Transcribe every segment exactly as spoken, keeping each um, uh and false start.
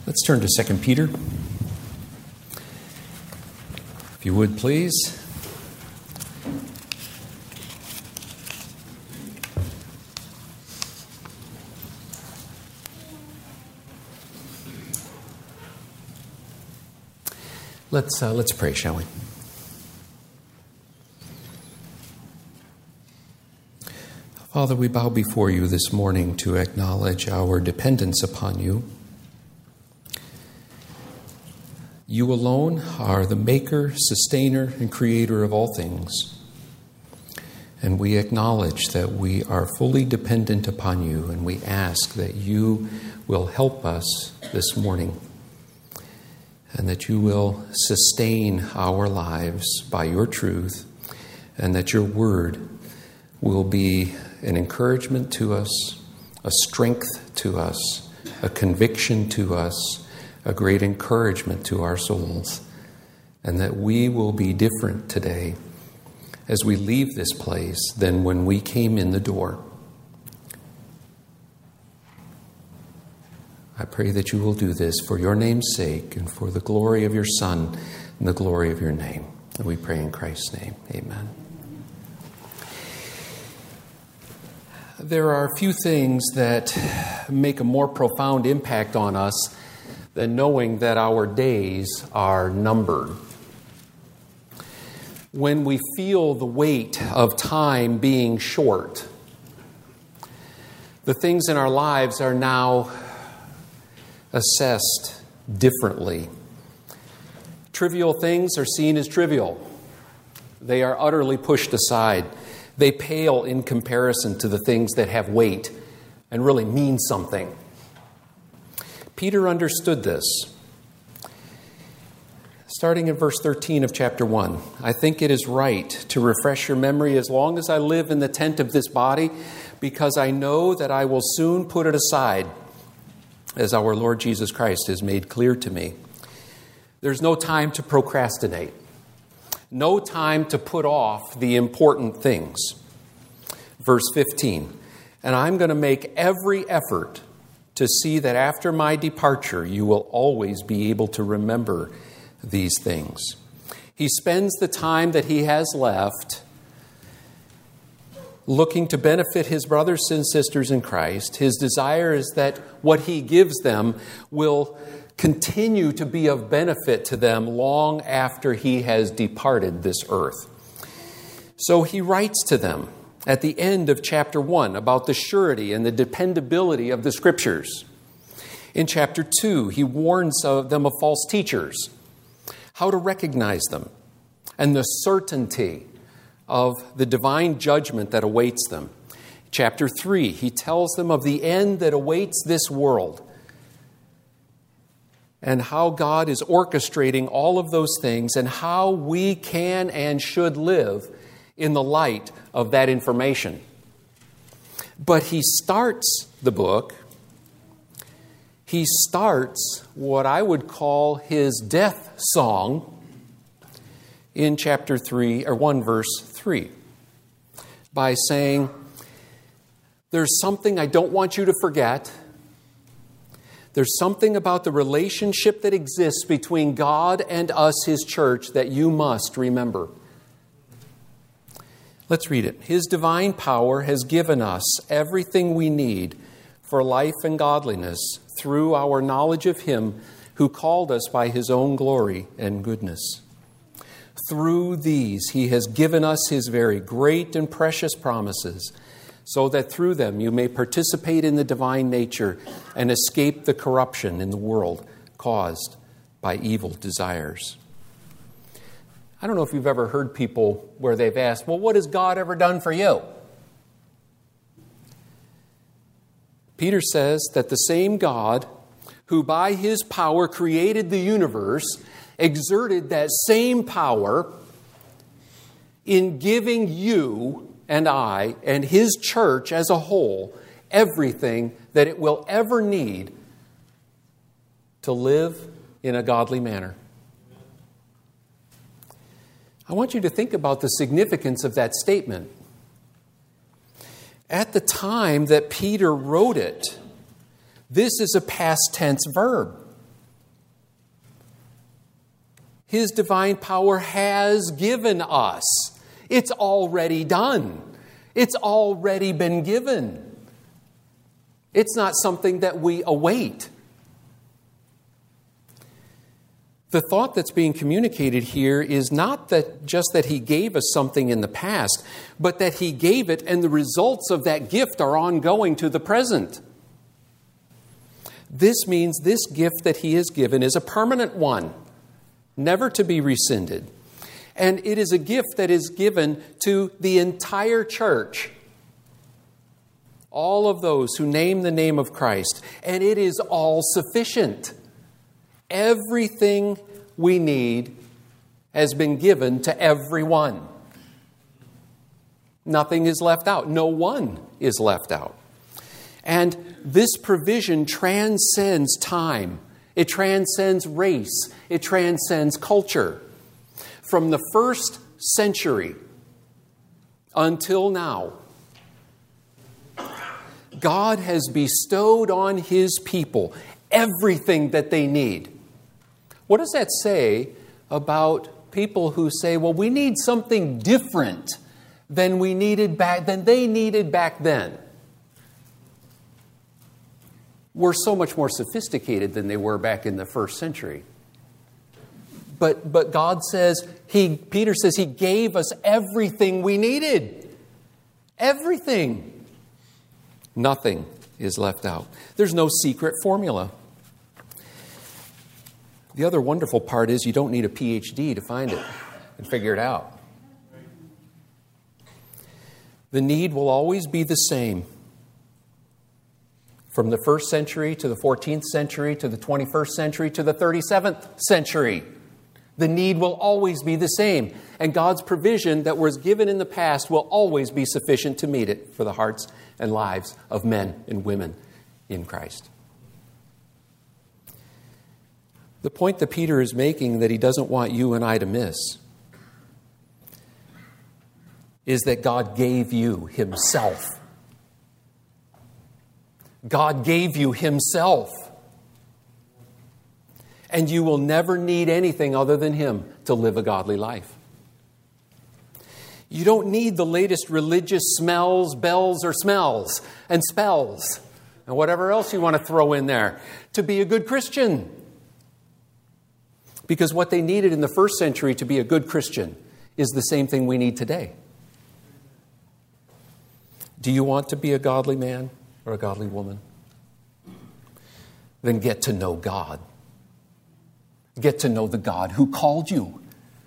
Let's turn to Second Peter. If you would, please. Let's uh, let's pray, shall we? Father, we bow before you this morning to acknowledge our dependence upon you. You alone are the maker, sustainer, and creator of all things. And we acknowledge that we are fully dependent upon you, and we ask that you will help us this morning, and that you will sustain our lives by your truth, and that your word will be an encouragement to us, a strength to us, a conviction to us, a great encouragement to our souls, and that we will be different today as we leave this place than when we came in the door. I pray that you will do this for your name's sake and for the glory of your Son and the glory of your name. And we pray in Christ's name. Amen. There are a few things that make a more profound impact on us than knowing that our days are numbered. When we feel the weight of time being short, the things in our lives are now assessed differently. Trivial things are seen as trivial. They are utterly pushed aside. They pale in comparison to the things that have weight and really mean something. Peter understood this. Starting in verse thirteen of chapter one, I think it is right to refresh your memory as long as I live in the tent of this body, because I know that I will soon put it aside, as our Lord Jesus Christ has made clear to me. There's no time to procrastinate. No time to put off the important things. Verse fifteen, and I'm going to make every effort to see that after my departure, you will always be able to remember these things. He spends the time that he has left looking to benefit his brothers and sisters in Christ. His desire is that what he gives them will continue to be of benefit to them long after he has departed this earth. So he writes to them at the end of chapter one about the surety and the dependability of the Scriptures. In chapter two, he warns them of false teachers, how to recognize them, and the certainty of the divine judgment that awaits them. Chapter three, he tells them of the end that awaits this world and how God is orchestrating all of those things and how we can and should live in the light of that information. But he starts the book, he starts what I would call his death song in chapter three, or one verse three, by saying, there's something I don't want you to forget. There's something about the relationship that exists between God and us, his church, that you must remember. Let's read it. His divine power has given us everything we need for life and godliness through our knowledge of him who called us by his own glory and goodness. Through these, he has given us his very great and precious promises, so that through them you may participate in the divine nature and escape the corruption in the world caused by evil desires. I don't know if you've ever heard people where they've asked, well, what has God ever done for you? Peter says that the same God who by his power created the universe exerted that same power in giving you and I and his church as a whole everything that it will ever need to live in a godly manner. I want you to think about the significance of that statement. At the time that Peter wrote it, this is a past tense verb. His divine power has given us. It's already done. It's already been given. It's not something that we await. The thought that's being communicated here is not that just that He gave us something in the past, but that He gave it and the results of that gift are ongoing to the present. This means this gift that He has given is a permanent one, never to be rescinded. And it is a gift that is given to the entire church, all of those who name the name of Christ, and it is all sufficient. Everything we need has been given to everyone. Nothing is left out. No one is left out. And this provision transcends time. It transcends race. It transcends culture. From the first century until now, God has bestowed on His people everything that they need. What does that say about people who say, well, we need something different than we needed back, than they needed back then? We're so much more sophisticated than they were back in the first century. But, but God says, He, Peter says He gave us everything we needed. Everything. Nothing is left out. There's no secret formula. The other wonderful part is you don't need a P H D to find it and figure it out. The need will always be the same. From the first century to the fourteenth century to the twenty-first century to the thirty-seventh century. The need will always be the same. And God's provision that was given in the past will always be sufficient to meet it for the hearts and lives of men and women in Christ. The point that Peter is making that he doesn't want you and I to miss is that God gave you Himself. God gave you Himself. And you will never need anything other than Him to live a godly life. You don't need the latest religious smells, bells, or smells, and spells, and whatever else you want to throw in there to be a good Christian. Because what they needed in the first century to be a good Christian is the same thing we need today. Do you want to be a godly man or a godly woman? Then get to know God. Get to know the God who called you.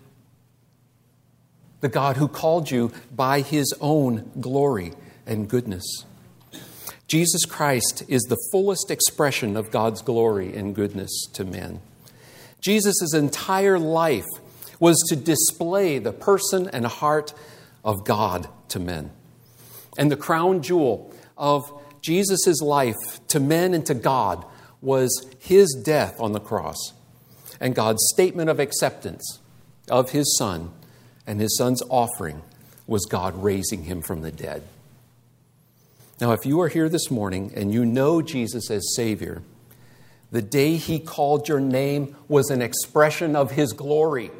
The God who called you by His own glory and goodness. Jesus Christ is the fullest expression of God's glory and goodness to men. Jesus' entire life was to display the person and heart of God to men. And the crown jewel of Jesus' life to men and to God was His death on the cross and God's statement of acceptance of His Son, and His Son's offering was God raising Him from the dead. Now, if you are here this morning and you know Jesus as Savior, the day He called your name was an expression of His glory.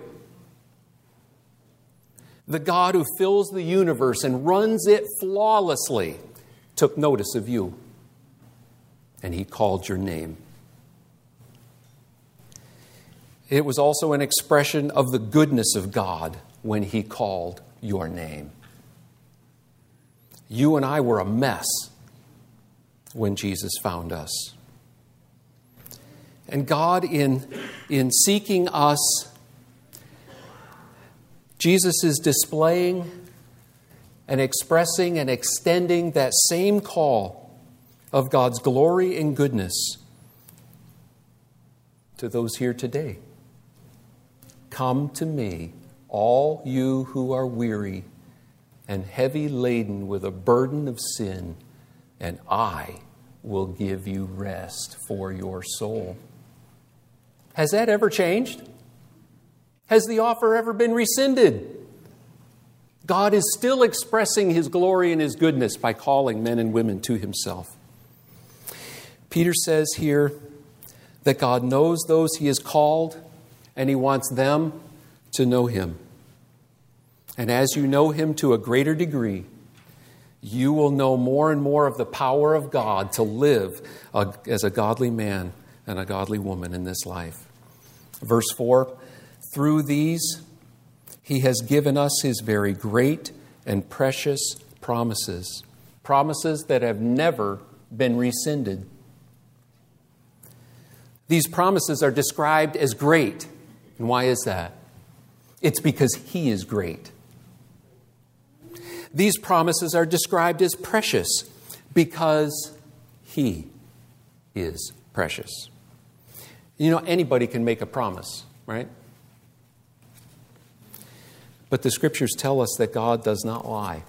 The God who fills the universe and runs it flawlessly took notice of you, and He called your name. It was also an expression of the goodness of God when He called your name. You and I were a mess when Jesus found us. And God, in, in seeking us, Jesus is displaying and expressing and extending that same call of God's glory and goodness to those here today. Come to me, all you who are weary and heavy laden with a burden of sin, and I will give you rest for your soul. Has that ever changed? Has the offer ever been rescinded? God is still expressing His glory and His goodness by calling men and women to Himself. Peter says here that God knows those He has called, and He wants them to know Him. And as you know Him to a greater degree, you will know more and more of the power of God to live a, as a godly man and a godly woman in this life. Verse four, through these He has given us His very great and precious promises. Promises that have never been rescinded. These promises are described as great. And why is that? It's because He is great. These promises are described as precious because He is precious. You know, anybody can make a promise, right? But the Scriptures tell us that God does not lie.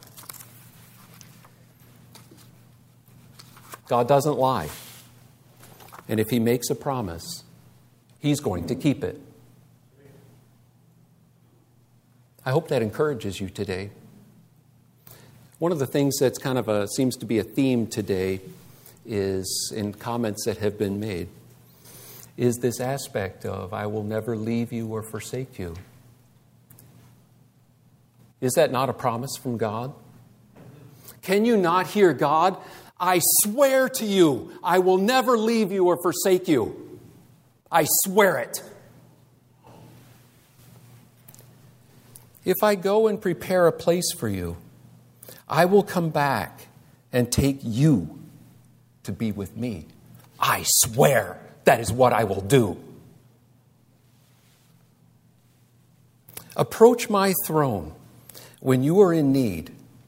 God doesn't lie. And if He makes a promise, He's going to keep it. I hope that encourages you today. One of the things that's kind of a, seems to be a theme today is, in comments that have been made, is this aspect of, I will never leave you or forsake you. Is that not a promise from God? Can you not hear God? I swear to you, I will never leave you or forsake you. I swear it. If I go and prepare a place for you, I will come back and take you to be with me. I swear that is what I will do. Approach my throne when you are in need.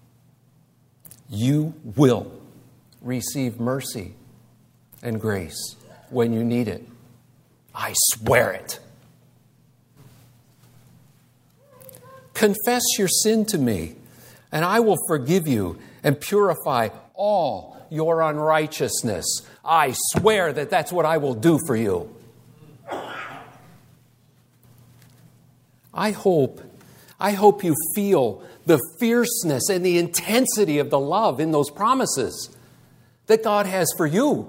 You will receive mercy and grace when you need it. I swear it. Confess your sin to me, and I will forgive you and purify all your unrighteousness. I swear that that's what I will do for you. I hope, I hope you feel the fierceness and the intensity of the love in those promises that God has for you.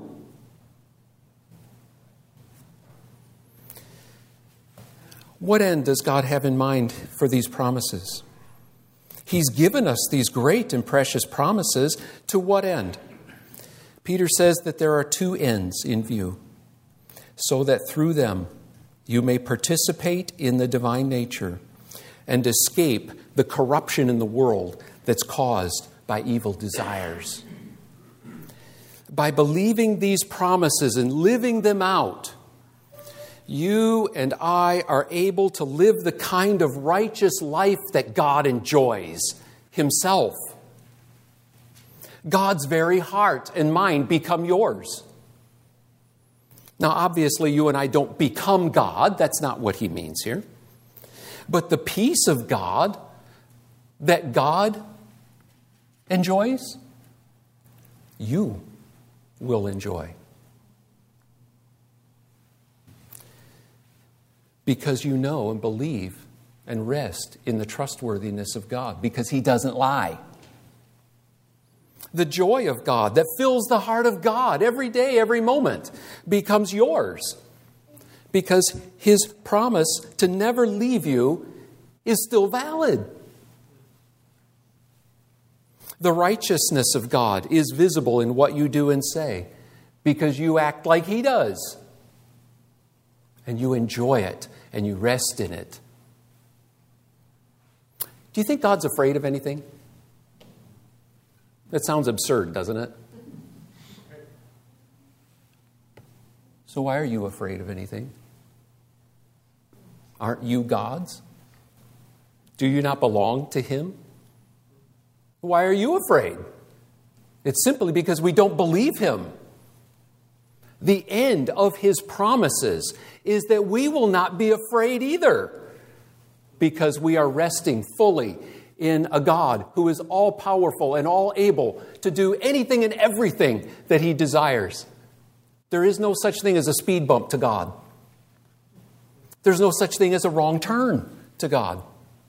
What end does God have in mind for these promises? He's given us these great and precious promises. To what end? Peter says that there are two ends in view, so that through them you may participate in the divine nature and escape the corruption in the world that's caused by evil desires. By believing these promises and living them out, you and I are able to live the kind of righteous life that God enjoys Himself. God's very heart and mind become yours. Now, obviously, you and I don't become God. That's not what he means here. But the peace of God that God enjoys, you will enjoy. Because you know and believe and rest in the trustworthiness of God, because He doesn't lie. The joy of God that fills the heart of God every day, every moment, becomes yours, because His promise to never leave you is still valid. The righteousness of God is visible in what you do and say, because you act like He does. And you enjoy it, and you rest in it. Do you think God's afraid of anything? That sounds absurd, doesn't it? So why are you afraid of anything? Aren't you God's? Do you not belong to Him? Why are you afraid? It's simply because we don't believe Him. The end of His promises is that we will not be afraid either, because we are resting fully in a God who is all-powerful and all-able to do anything and everything that He desires. There is no such thing as a speed bump to God. There's no such thing as a wrong turn to God.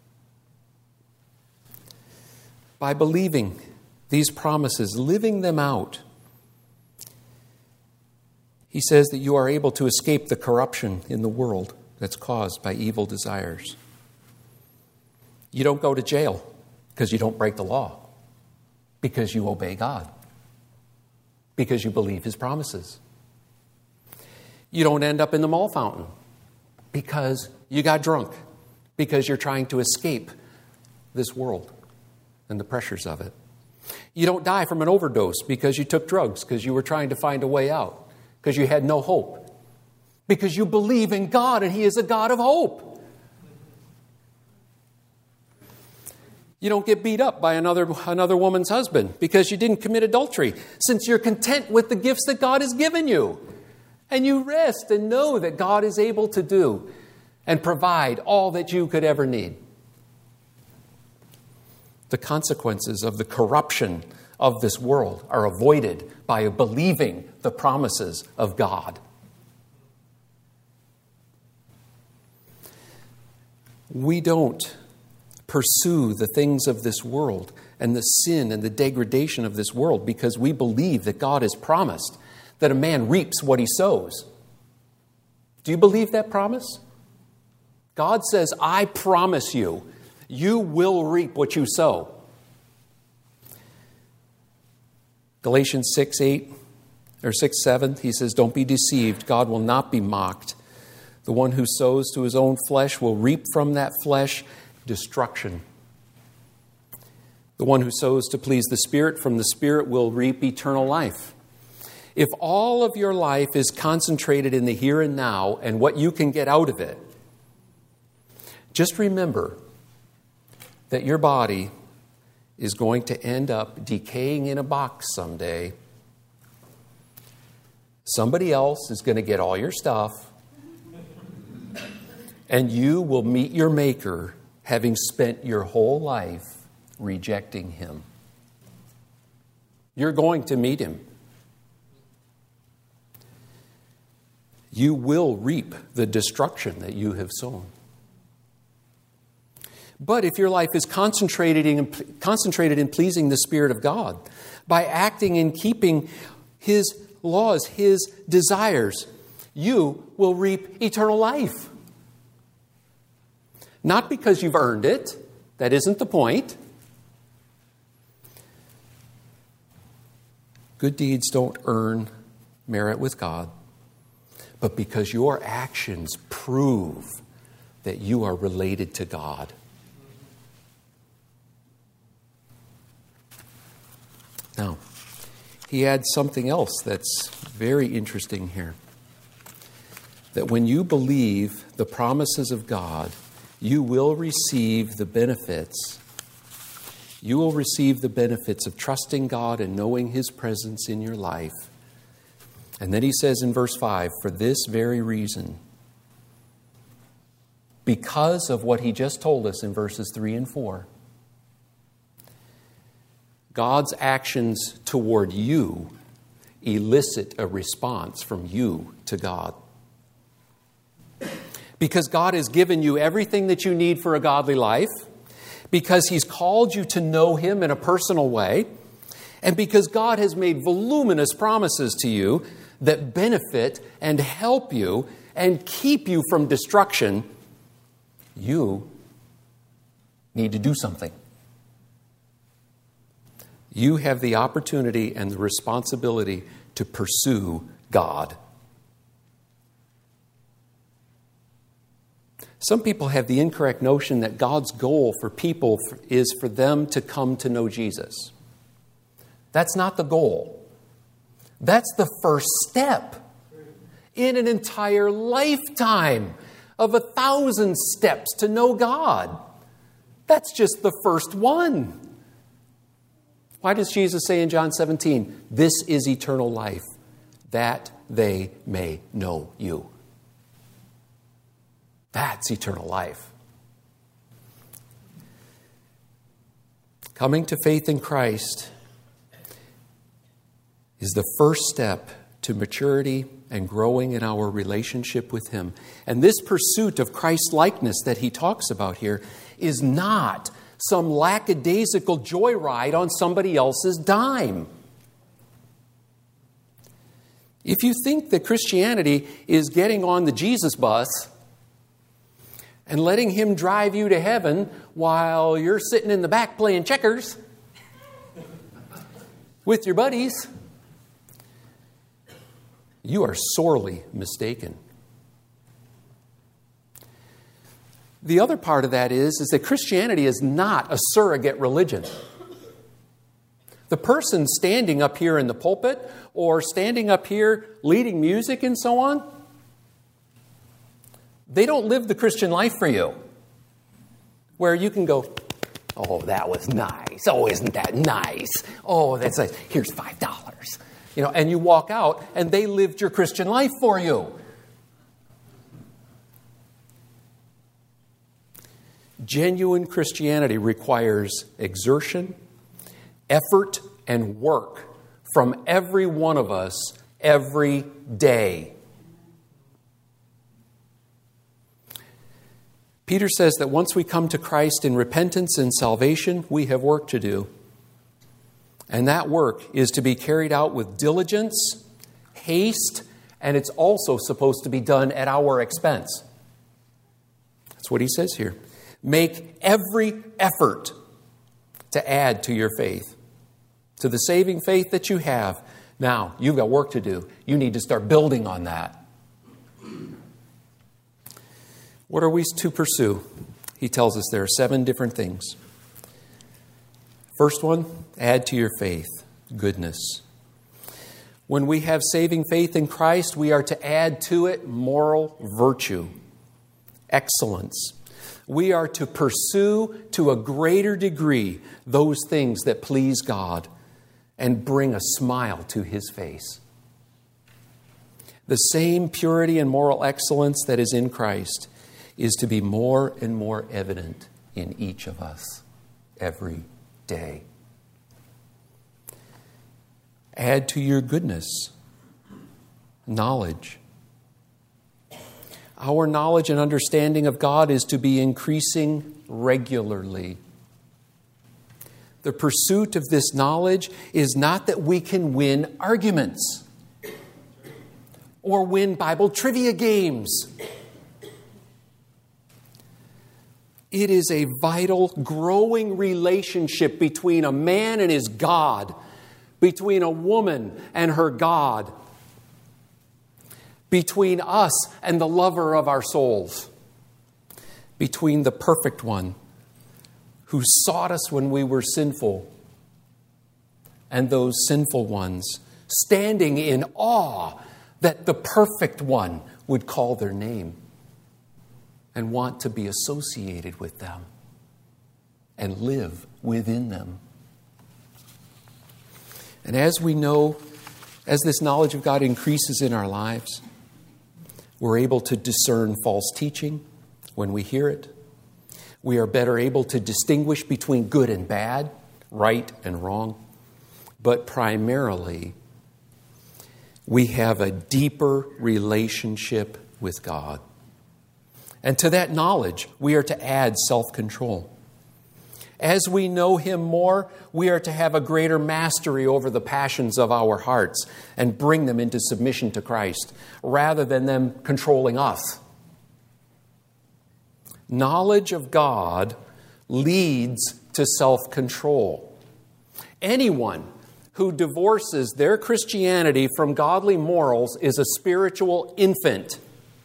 By believing these promises, living them out, He says that you are able to escape the corruption in the world that's caused by evil desires. You don't go to jail because you don't break the law, because you obey God, because you believe His promises. You don't end up in the mall fountain because you got drunk, because you're trying to escape this world and the pressures of it. You don't die from an overdose because you took drugs, because you were trying to find a way out, because you had no hope, because you believe in God and He is a God of hope. You don't get beat up by another, another woman's husband because you didn't commit adultery, since you're content with the gifts that God has given you. And you rest and know that God is able to do and provide all that you could ever need. The consequences of the corruption of this world are avoided by believing the promises of God. We don't pursue the things of this world and the sin and the degradation of this world because we believe that God has promised that a man reaps what he sows. Do you believe that promise? God says, I promise you, you will reap what you sow. Galatians six eight or six seven, he says, don't be deceived. God will not be mocked. The one who sows to his own flesh will reap from that flesh destruction. The one who sows to please the Spirit from the Spirit will reap eternal life. If all of your life is concentrated in the here and now and what you can get out of it, just remember that your body is going to end up decaying in a box someday. Somebody else is going to get all your stuff, and you will meet your Maker having spent your whole life rejecting Him. You're going to meet Him. You will reap the destruction that you have sown. But if your life is concentrated in, concentrated in pleasing the Spirit of God, by acting and keeping His laws, His desires, you will reap eternal life. Not because you've earned it. That isn't the point. Good deeds don't earn merit with God, but because your actions prove that you are related to God. Now, he adds something else that's very interesting here. That when you believe the promises of God, you will receive the benefits. You will receive the benefits of trusting God and knowing His presence in your life. And then he says in verse five, for this very reason, because of what he just told us in verses three and four, God's actions toward you elicit a response from you to God. Because God has given you everything that you need for a godly life, because He's called you to know Him in a personal way, and because God has made voluminous promises to you that benefit and help you and keep you from destruction, you need to do something. You have the opportunity and the responsibility to pursue God. Some people have the incorrect notion that God's goal for people is for them to come to know Jesus. That's not the goal. That's the first step in an entire lifetime of a thousand steps to know God. That's just the first one. Why does Jesus say in John seventeen, this is eternal life, that they may know you? That's eternal life. Coming to faith in Christ is the first step to maturity and growing in our relationship with Him. And this pursuit of Christ-likeness that he talks about here is not some lackadaisical joyride on somebody else's dime. If you think that Christianity is getting on the Jesus bus and letting Him drive you to heaven while you're sitting in the back playing checkers with your buddies, you are sorely mistaken. The other part of that is, is that Christianity is not a surrogate religion. The person standing up here in the pulpit or standing up here leading music and so on, they don't live the Christian life for you. Where you can go, oh, that was nice. Oh, isn't that nice? Oh, that's nice. Here's five dollars. You know, and you walk out and they lived your Christian life for you. Genuine Christianity requires exertion, effort, and work from every one of us every day. Peter says that once we come to Christ in repentance and salvation, we have work to do. And that work is to be carried out with diligence, haste, and it's also supposed to be done at our expense. That's what he says here. Make every effort to add to your faith, to the saving faith that you have. Now, you've got work to do. You need to start building on that. What are we to pursue? He tells us there are seven different things. First one, add to your faith goodness. When we have saving faith in Christ, we are to add to it moral virtue, excellence. We are to pursue to a greater degree those things that please God and bring a smile to His face. The same purity and moral excellence that is in Christ is to be more and more evident in each of us every day. Add to your goodness knowledge. Our knowledge and understanding of God is to be increasing regularly. The pursuit of this knowledge is not that we can win arguments or win Bible trivia games. It is a vital, growing relationship between a man and his God, between a woman and her God, between us and the lover of our souls, between the perfect one who sought us when we were sinful and those sinful ones, standing in awe that the perfect one would call their name and want to be associated with them and live within them. And as we know, as this knowledge of God increases in our lives, we're able to discern false teaching when we hear it. We are better able to distinguish between good and bad, right and wrong. But primarily, we have a deeper relationship with God. And to that knowledge, we are to add self-control. As we know Him more, we are to have a greater mastery over the passions of our hearts and bring them into submission to Christ, rather than them controlling us. Knowledge of God leads to self-control. Anyone who divorces their Christianity from godly morals is a spiritual infant.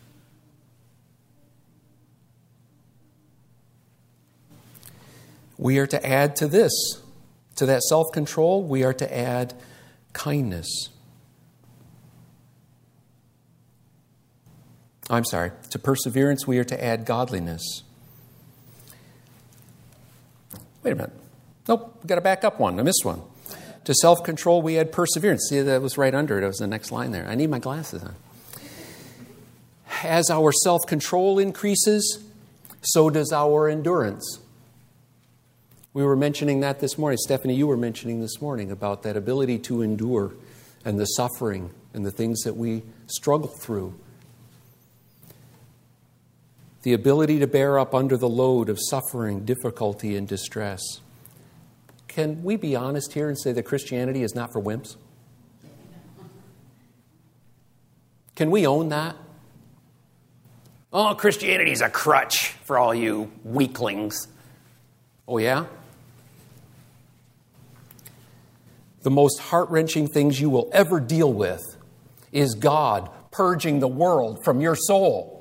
We are to add to this, to that self-control, we are to add kindness. I'm sorry, to perseverance, we are to add godliness. Wait a minute. Nope, we've got to back up one. I missed one. To self-control, we add perseverance. See, that was right under it. It was the next line there. I need my glasses on. As our self-control increases, so does our endurance. We were mentioning that this morning. Stephanie, you were mentioning this morning about that ability to endure and the suffering and the things that we struggle through. The ability to bear up under the load of suffering, difficulty, and distress. Can we be honest here and say that Christianity is not for wimps? Can we own that? Oh, Christianity's a crutch for all you weaklings. Oh, yeah? The most heart-wrenching things you will ever deal with is God purging the world from your soul.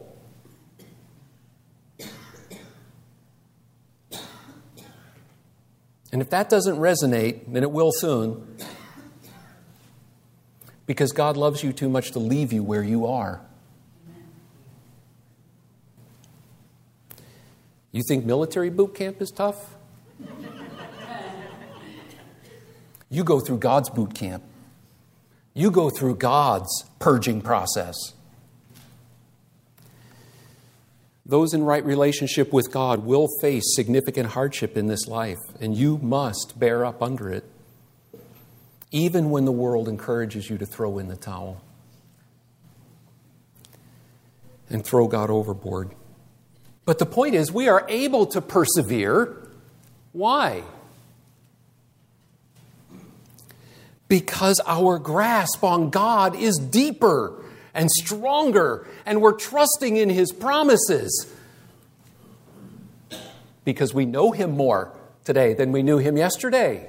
And if that doesn't resonate, then it will soon. Because God loves you too much to leave you where you are. You think military boot camp is tough? You go through God's boot camp. You go through God's purging process. Those in right relationship with God will face significant hardship in this life, and you must bear up under it, even when the world encourages you to throw in the towel and throw God overboard. But the point is, we are able to persevere. Why? Because our grasp on God is deeper and stronger, and we're trusting in His promises. Because we know Him more today than we knew Him yesterday.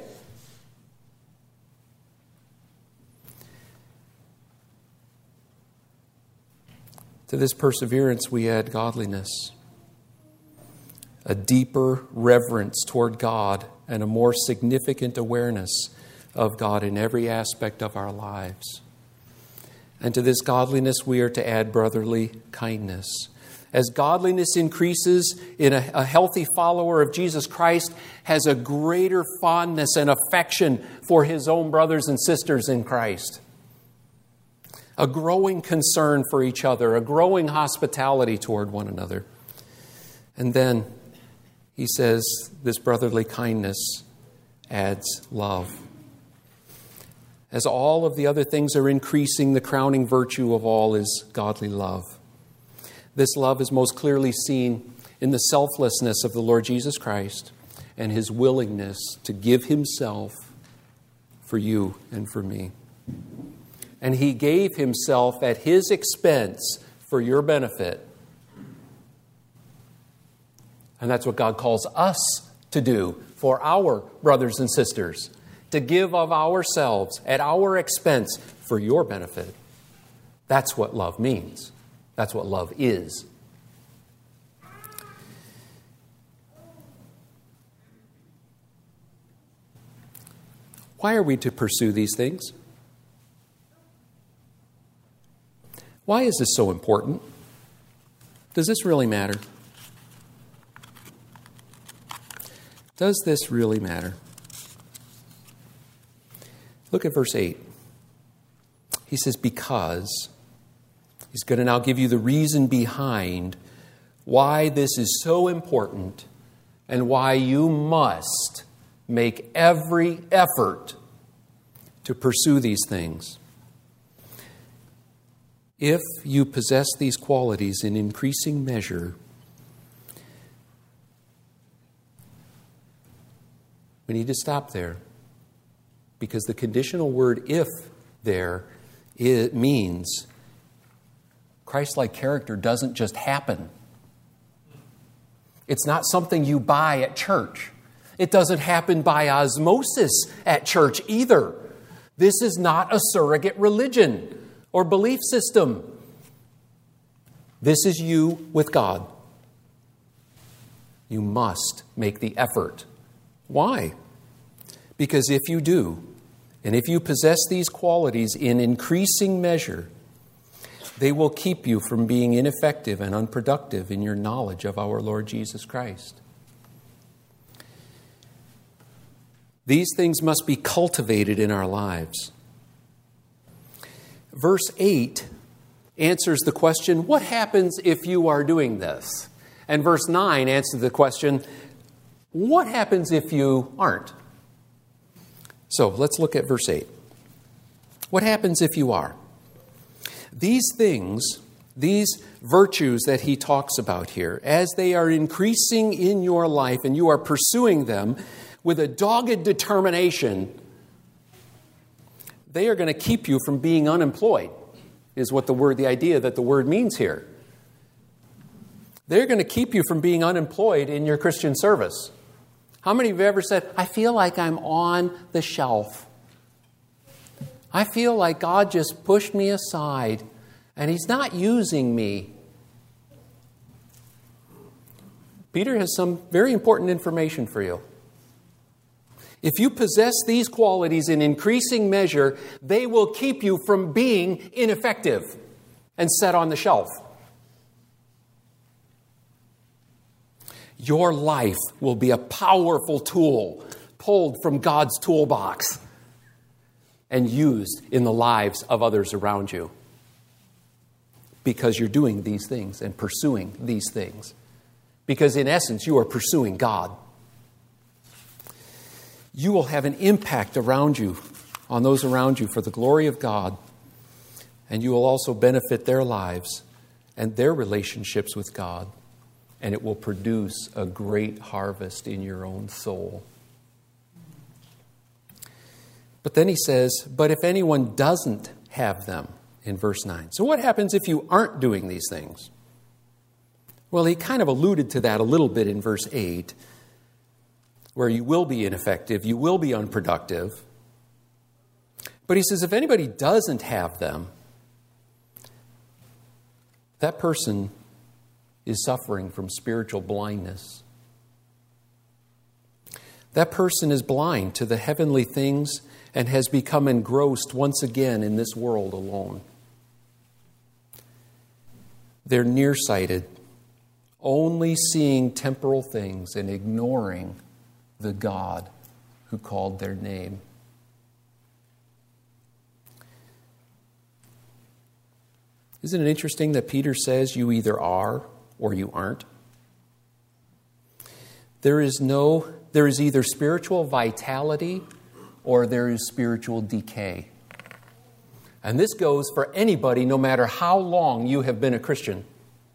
To this perseverance, we add godliness, a deeper reverence toward God, and a more significant awareness of God in every aspect of our lives. And to this godliness, we are to add brotherly kindness. As godliness increases in a, a healthy follower of Jesus Christ, has a greater fondness and affection for his own brothers and sisters in Christ. A growing concern for each other, a growing hospitality toward one another. And then he says this brotherly kindness adds love. As all of the other things are increasing, the crowning virtue of all is godly love. This love is most clearly seen in the selflessness of the Lord Jesus Christ and His willingness to give Himself for you and for me. And He gave Himself at His expense for your benefit. And that's what God calls us to do for our brothers and sisters. To give of ourselves at our expense for your benefit. That's what love means. That's what love is. Why are we to pursue these things? Why is this so important? Does this really matter? Does this really matter? Look at verse eight. He says, because. He's going to now give you the reason behind why this is so important and why you must make every effort to pursue these things. If you possess these qualities in increasing measure, we need to stop there. Because the conditional word if there, it means Christ-like character doesn't just happen. It's not something you buy at church. It doesn't happen by osmosis at church either. This is not a surrogate religion or belief system. This is you with God. You must make the effort. Why? Because if you do, and if you possess these qualities in increasing measure, they will keep you from being ineffective and unproductive in your knowledge of our Lord Jesus Christ. These things must be cultivated in our lives. Verse eight answers the question, what happens if you are doing this? And verse nine answers the question, what happens if you aren't? So let's look at verse eight. What happens if you are? These things, these virtues that he talks about here, as they are increasing in your life and you are pursuing them with a dogged determination, they are going to keep you from being unemployed, is what the word, the idea that the word means here. They're going to keep you from being unemployed in your Christian service. How many of you have ever said, I feel like I'm on the shelf? I feel like God just pushed me aside and He's not using me. Peter has some very important information for you. If you possess these qualities in increasing measure, they will keep you from being ineffective and set on the shelf. Your life will be a powerful tool pulled from God's toolbox and used in the lives of others around you. Because you're doing these things and pursuing these things. Because in essence, you are pursuing God. You will have an impact around you, on those around you, for the glory of God. And you will also benefit their lives and their relationships with God. And it will produce a great harvest in your own soul. But then he says, but if anyone doesn't have them, in verse nine. So what happens if you aren't doing these things? Well, he kind of alluded to that a little bit in verse eight, where you will be ineffective, you will be unproductive. But he says, if anybody doesn't have them, that person is suffering from spiritual blindness. That person is blind to the heavenly things and has become engrossed once again in this world alone. They're nearsighted, only seeing temporal things and ignoring the God who called their name. Isn't it interesting that Peter says you either are or you aren't? There is no, there is either spiritual vitality or there is spiritual decay. And this goes for anybody, no matter how long you have been a Christian.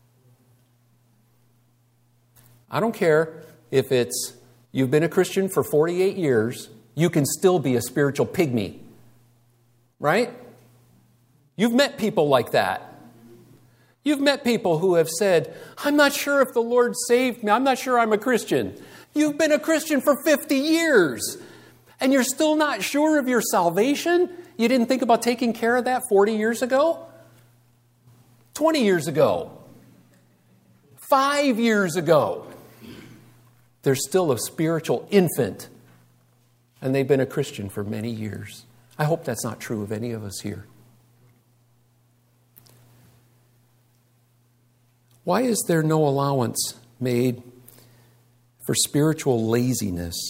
I don't care if it's you've been a Christian for forty-eight years, you can still be a spiritual pygmy. Right? You've met people like that. You've met people who have said, I'm not sure if the Lord saved me. I'm not sure I'm a Christian. You've been a Christian for fifty years, and you're still not sure of your salvation? You didn't think about taking care of that forty years ago? twenty years ago? Five years ago? They're still a spiritual infant, and they've been a Christian for many years. I hope that's not true of any of us here. Why is there no allowance made for spiritual laziness?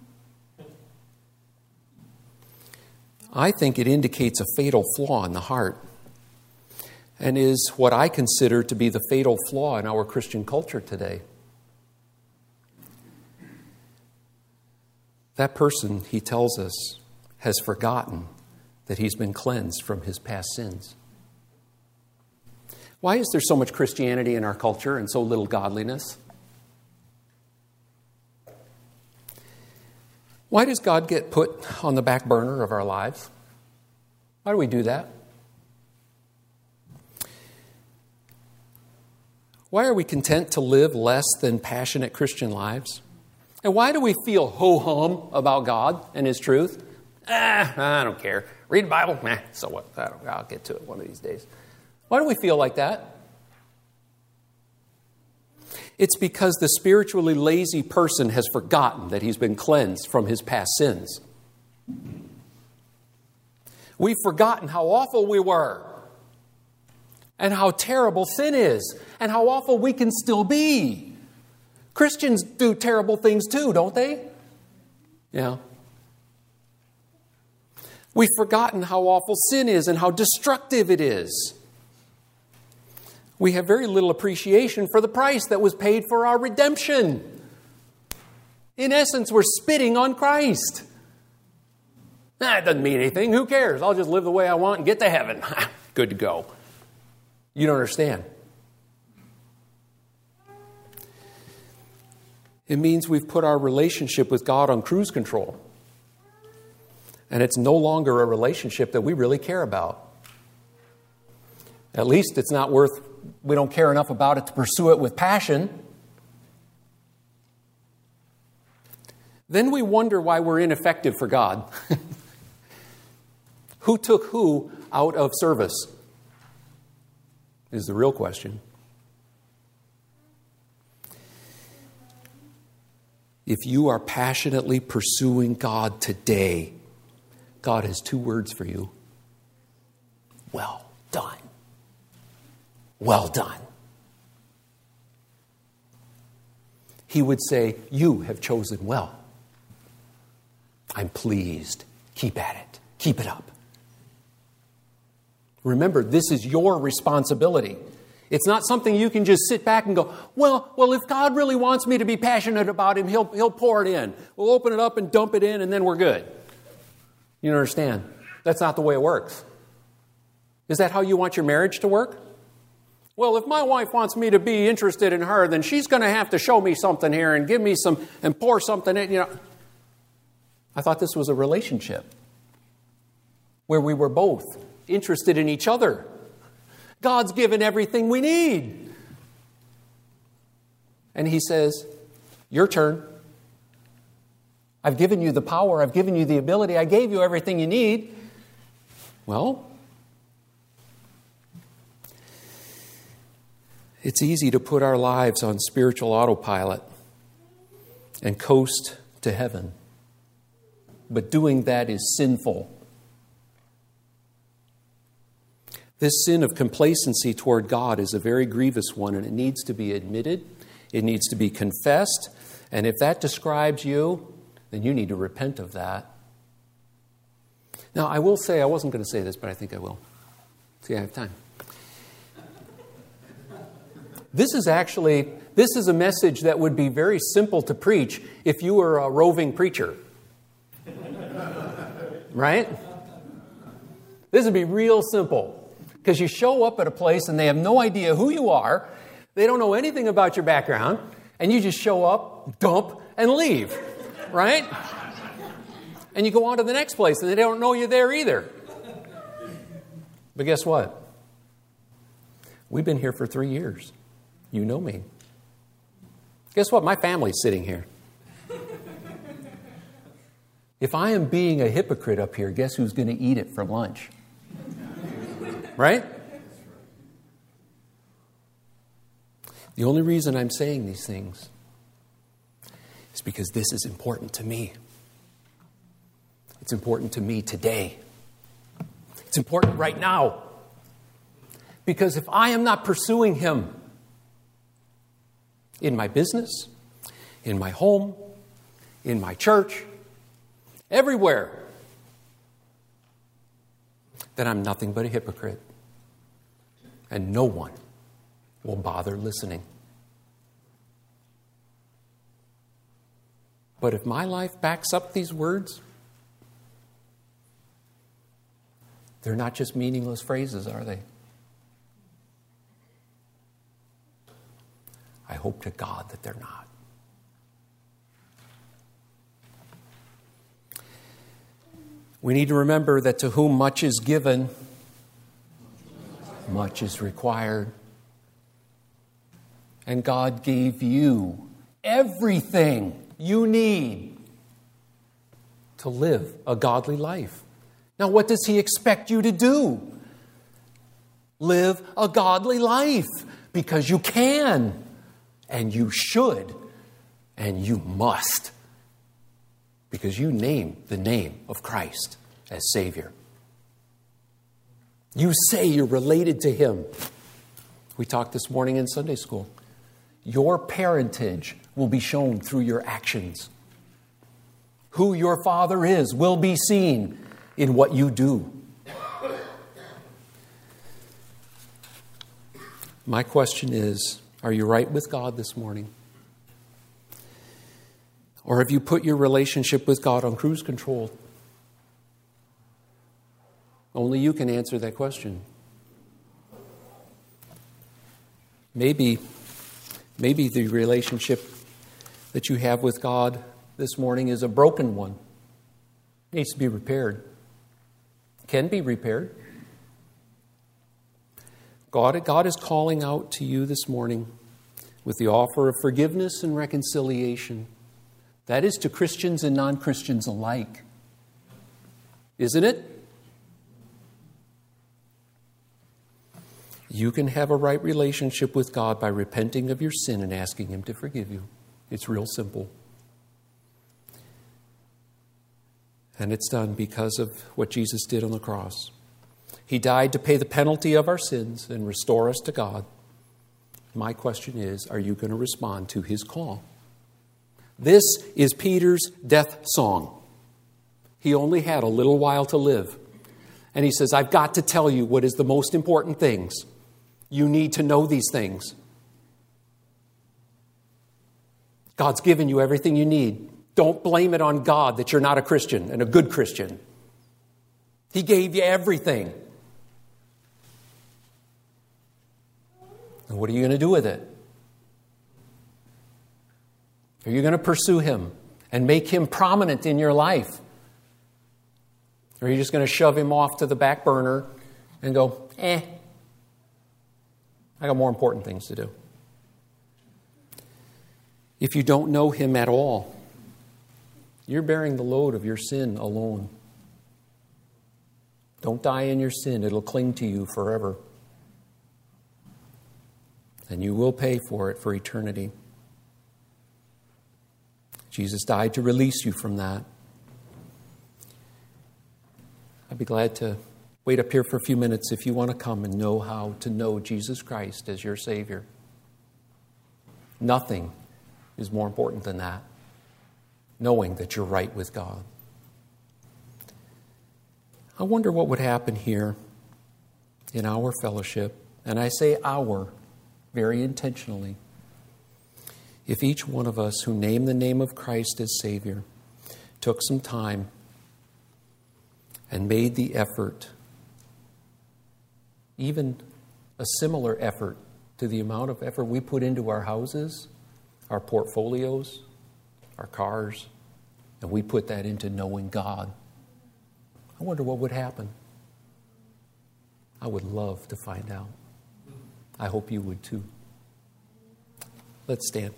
I think it indicates a fatal flaw in the heart and is what I consider to be the fatal flaw in our Christian culture today. That person, he tells us, has forgotten that he's been cleansed from his past sins. Why is there so much Christianity in our culture and so little godliness? Why does God get put on the back burner of our lives? Why do we do that? Why are we content to live less than passionate Christian lives? And why do we feel ho-hum about God and His truth? Ah, I don't care. Read the Bible? Nah, so what? I don't, I'll get to it one of these days. Why do we feel like that? It's because the spiritually lazy person has forgotten that he's been cleansed from his past sins. We've forgotten how awful we were and how terrible sin is and how awful we can still be. Christians do terrible things too, don't they? Yeah. We've forgotten how awful sin is and how destructive it is. We have very little appreciation for the price that was paid for our redemption. In essence, we're spitting on Christ. Nah, it doesn't mean anything. Who cares? I'll just live the way I want and get to heaven. Good to go. You don't understand. It means we've put our relationship with God on cruise control. And it's no longer a relationship that we really care about. At least it's not worth we don't care enough about it to pursue it with passion, then we wonder why we're ineffective for God. Who took who out of service is the real question. If you are passionately pursuing God today, God has two words for you. Well done. Well done. He would say, you have chosen well. I'm pleased. Keep at it. Keep it up. Remember, this is your responsibility. It's not something you can just sit back and go, well, well, if God really wants me to be passionate about Him, He'll, he'll pour it in. We'll open it up and dump it in, and then we're good. You understand? That's not the way it works. Is that how you want your marriage to work? Well, if my wife wants me to be interested in her, then she's going to have to show me something here and give me some, and pour something in, you know. I thought this was a relationship where we were both interested in each other. God's given everything we need. And He says, your turn. I've given you the power. I've given you the ability. I gave you everything you need. Well, it's easy to put our lives on spiritual autopilot and coast to heaven. But doing that is sinful. This sin of complacency toward God is a very grievous one, and it needs to be admitted. It needs to be confessed. And if that describes you, then you need to repent of that. Now, I will say, I wasn't going to say this, but I think I will. See, I have time. This is actually, this is a message that would be very simple to preach if you were a roving preacher. Right? This would be real simple. Because you show up at a place and they have no idea who you are. They don't know anything about your background. And you just show up, dump, and leave. Right? And you go on to the next place and they don't know you're there either. But guess what? We've been here for three years. You know me. Guess what? My family's sitting here. If I am being a hypocrite up here, guess who's going to eat it for lunch? Right? The only reason I'm saying these things is because this is important to me. It's important to me today. It's important right now. Because if I am not pursuing Him in my business, in my home, in my church, everywhere, then I'm nothing but a hypocrite. And no one will bother listening. But if my life backs up these words, they're not just meaningless phrases, are they? I hope to God that they're not. We need to remember that to whom much is given, much is required. And God gave you everything you need to live a godly life. Now, what does He expect you to do? Live a godly life, because you can, and you should, and you must, because you name the name of Christ as Savior. You say you're related to Him. We talked this morning in Sunday school. Your parentage will be shown through your actions. Who your Father is will be seen in what you do. My question is, are you right with God this morning? Or have you put your relationship with God on cruise control? Only you can answer that question. Maybe, maybe the relationship that you have with God this morning is a broken one. It needs to be repaired. Can be repaired. God, God is calling out to you this morning with the offer of forgiveness and reconciliation. That is to Christians and non-Christians alike. Isn't it? You can have a right relationship with God by repenting of your sin and asking Him to forgive you. It's real simple. And it's done because of what Jesus did on the cross. He died to pay the penalty of our sins and restore us to God. My question is, are you going to respond to His call? This is Peter's death song. He only had a little while to live. And he says, I've got to tell you what is the most important things. You need to know these things. God's given you everything you need. Don't blame it on God that you're not a Christian and a good Christian. He gave you everything. And what are you going to do with it? Are you going to pursue Him and make Him prominent in your life? Or are you just going to shove Him off to the back burner and go, eh, I got more important things to do? If you don't know Him at all, you're bearing the load of your sin alone. Don't die in your sin. It'll cling to you forever. And you will pay for it for eternity. Jesus died to release you from that. I'd be glad to wait up here for a few minutes if you want to come and know how to know Jesus Christ as your Savior. Nothing is more important than that. Knowing that you're right with God. I wonder what would happen here in our fellowship, and I say our very intentionally, if each one of us who name the name of Christ as Savior took some time and made the effort, even a similar effort to the amount of effort we put into our houses, our portfolios, our cars, and we put that into knowing God. I wonder what would happen. I would love to find out. I hope you would too. Let's stand.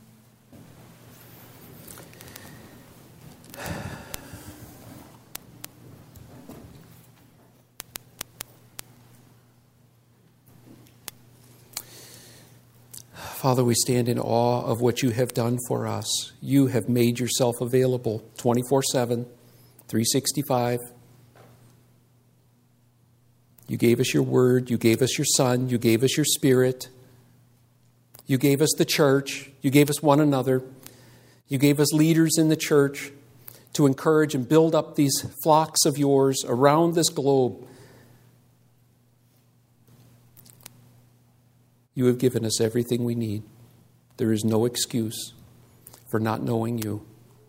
Father, we stand in awe of what you have done for us. You have made yourself available twenty-four seven, three sixty-five. You gave us your word. You gave us your Son. You gave us your Spirit. You gave us the church. You gave us one another. You gave us leaders in the church to encourage and build up these flocks of yours around this globe. You have given us everything we need. There is no excuse for not knowing you.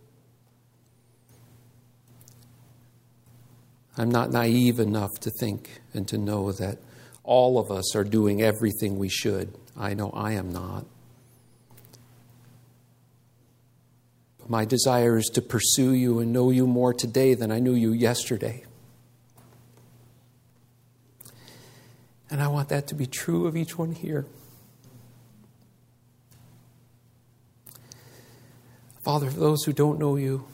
I'm not naive enough to think and to know that all of us are doing everything we should. I know I am not. But my desire is to pursue you and know you more today than I knew you yesterday. And I want that to be true of each one here. Father, for those who don't know you,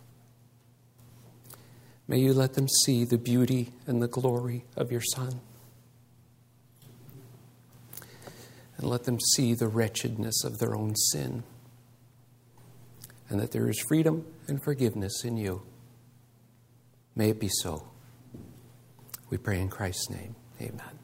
may you let them see the beauty and the glory of your Son. And let them see the wretchedness of their own sin. And that there is freedom and forgiveness in you. May it be so. We pray in Christ's name. Amen.